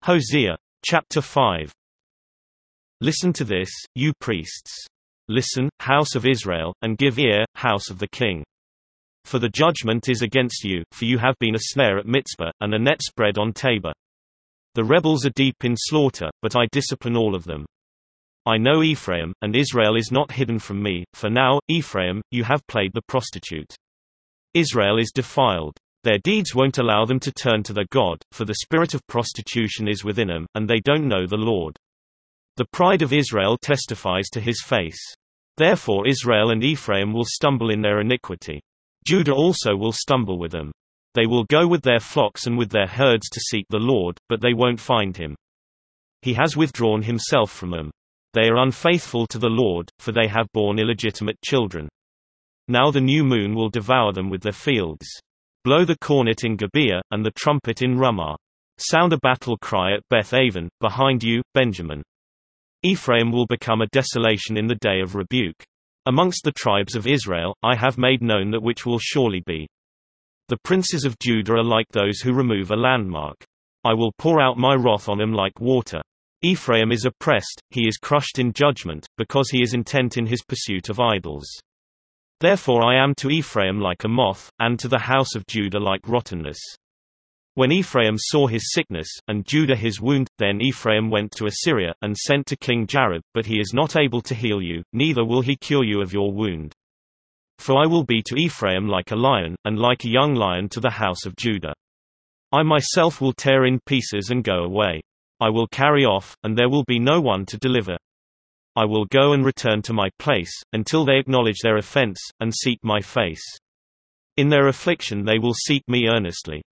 Hosea. Chapter 5. Listen to this, you priests. Listen, house of Israel, and give ear, house of the king. For the judgment is against you, for you have been a snare at Mizpah, and a net spread on Tabor. The rebels are deep in slaughter, but I discipline all of them. I know Ephraim, and Israel is not hidden from me, for now, Ephraim, you have played the prostitute. Israel is defiled. Their deeds won't allow them to turn to their God, for the spirit of prostitution is within them, and they don't know the Lord. The pride of Israel testifies to his face. Therefore Israel and Ephraim will stumble in their iniquity. Judah also will stumble with them. They will go with their flocks and with their herds to seek the Lord, but they won't find him. He has withdrawn himself from them. They are unfaithful to the Lord, for they have borne illegitimate children. Now the new moon will devour them with their fields. Blow the cornet in Gibeah, and the trumpet in Ramah. Sound a battle cry at Beth-aven, behind you, Benjamin. Ephraim will become a desolation in the day of rebuke. Amongst the tribes of Israel, I have made known that which will surely be. The princes of Judah are like those who remove a landmark. I will pour out my wrath on him like water. Ephraim is oppressed, he is crushed in judgment, because he is intent in his pursuit of idols. Therefore I am to Ephraim like a moth, and to the house of Judah like rottenness. When Ephraim saw his sickness, and Judah his wound, then Ephraim went to Assyria, and sent to King Jareb, but he is not able to heal you, neither will he cure you of your wound. For I will be to Ephraim like a lion, and like a young lion to the house of Judah. I myself will tear in pieces and go away. I will carry off, and there will be no one to deliver. I will go and return to my place, until they acknowledge their offense, and seek my face. In their affliction they will seek me earnestly.